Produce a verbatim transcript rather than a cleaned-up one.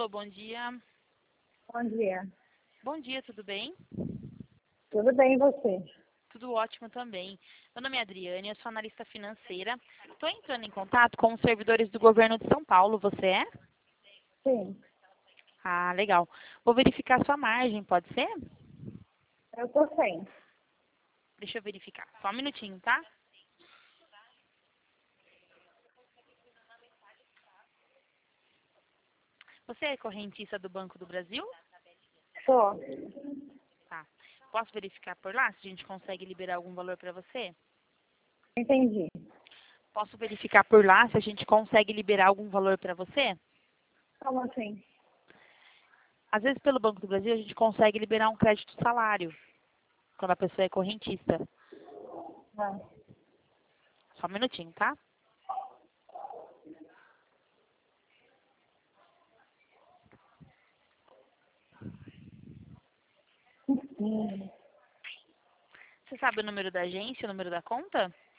Alô, bom dia. Bom dia. Bom dia, tudo bem? Tudo bem, e você? Tudo ótimo também. Meu nome é Adriane, eu sou analista financeira. Estou entrando em contato com os servidores do governo de São Paulo. Você é? Sim, Ah, legal. Vou verificar sua margem, pode ser? eu tô sem. Deixa eu verificar. Só um minutinho, tá? Você é correntista do Banco do Brasil? Só. Tá. Posso verificar por lá se a gente consegue liberar algum valor para você? Entendi. Posso verificar por lá se a gente consegue liberar algum valor para você? Como assim? Às vezes, pelo Banco do Brasil, a gente consegue liberar um crédito salário, quando a pessoa é correntista. Ah. Só um minutinho, tá? Hum. Você sabe o número da agência, o número da conta?